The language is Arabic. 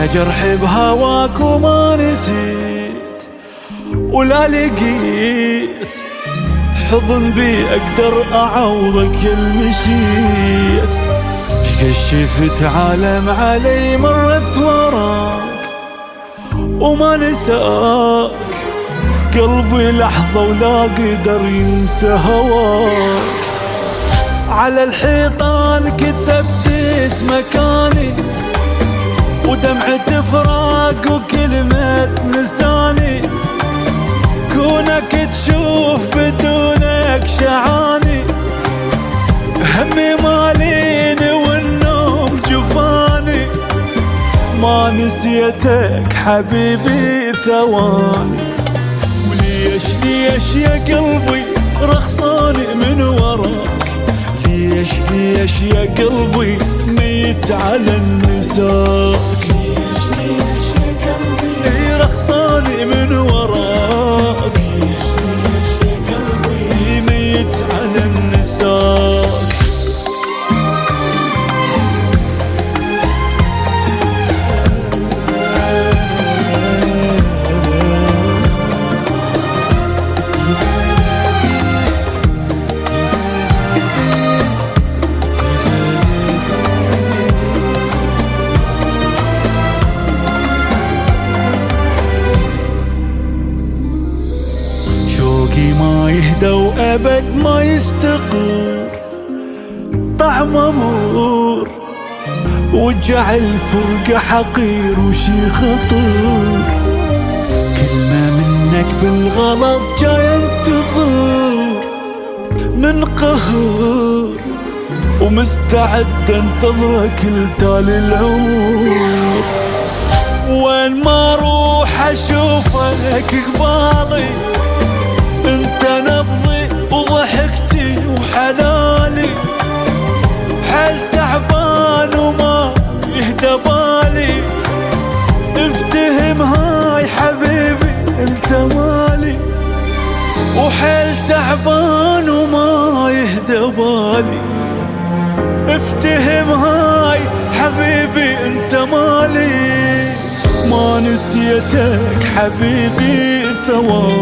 يا جرحي بهواك وما نسيت ولا لقيت حضن بي اقدر اعوضك المشيت. شكشفت عالم علي مرت وراك وما نساك قلبي لحظة ولا قدر ينسى هواك. على الحيطان كتبت اسمك اني ودمعة فراق وكلمة نساني. كونك تشوف بدونك شعاني همي ماليني والنوم جفاني. ما نسيتك حبيبي ثواني. وليش ليش يا قلبي رخصاني من وراك؟ ليش ليش يا قلبي ميت على النساك؟ ليش ليش يا قلبي رخصاني من وراك؟ ليش ليش يا قلبي ميت على النساك؟ شوقي ما يهدى وأبد ما يستقر، طعمه مر وجع الفرقة حقير وشي خطر. كلمة منك بالغلط جاي انتظر من قهر ومستعد انتظرك لتالي العمر. وين ما اروح اشوفك قبالي انت نبضي وضحكتي وحلالي. حال تعبان وما يهدى بالي افتهم هاي حبيبي انت مالي. وحال تعبان وما يهدى بالي افتهم هاي حبيبي انت مالي. ما نسيتك حبيبي ثواني.